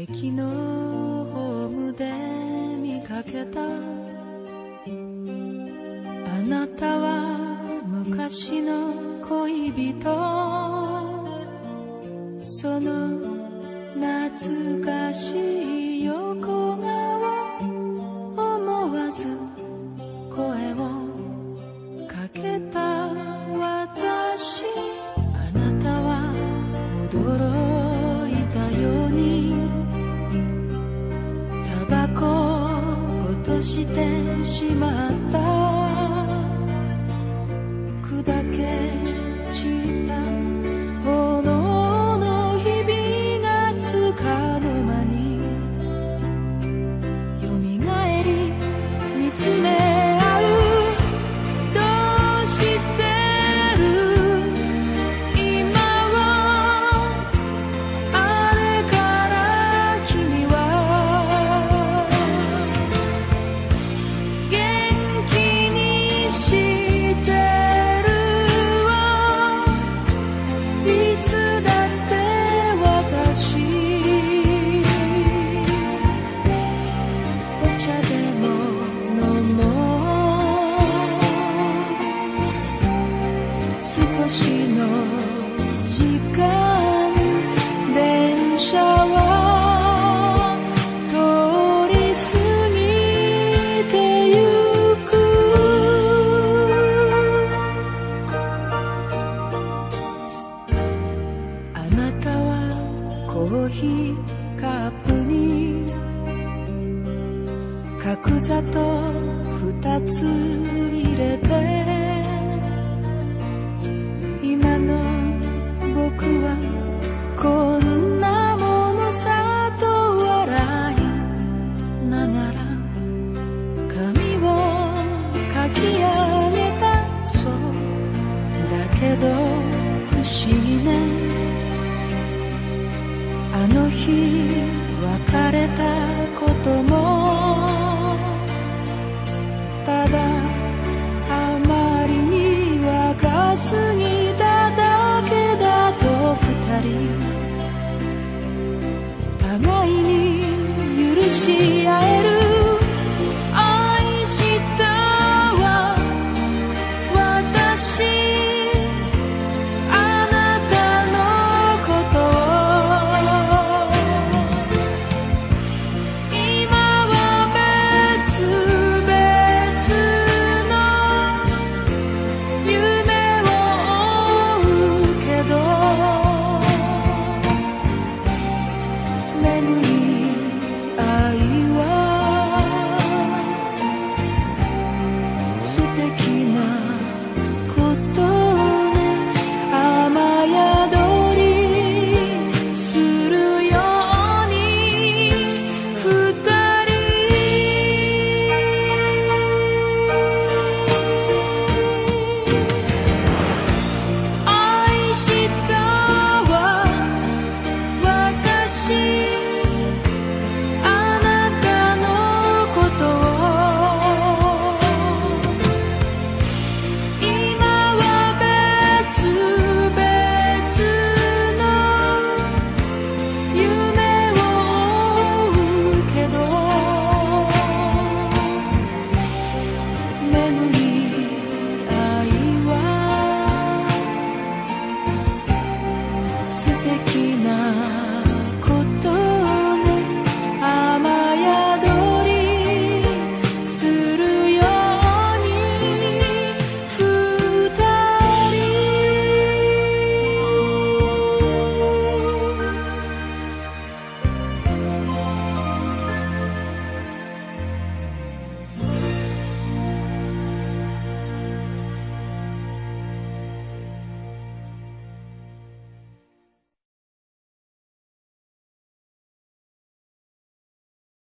駅のホームで見かけた。あなたは昔の恋人、その懐かしい横顔、思わず声をかけた私。あなたは驚いたようにタバコを落としてしまった。砕け散った炎の日々がつかの間によみがえり見つめ合う。どうしてる今は、あれから君は元気にしてるわ。いつだって私お茶でも飲もう。少しの時間電車は通り過ぎてゆく。あなたはコーヒーカップに角砂糖2つ入れて、今の僕はこんなものさと笑いながら髪をかき上げた。そうだけど不思議ね、あの日別れたこともただあまりに若すぎただけだと、二人互いに許し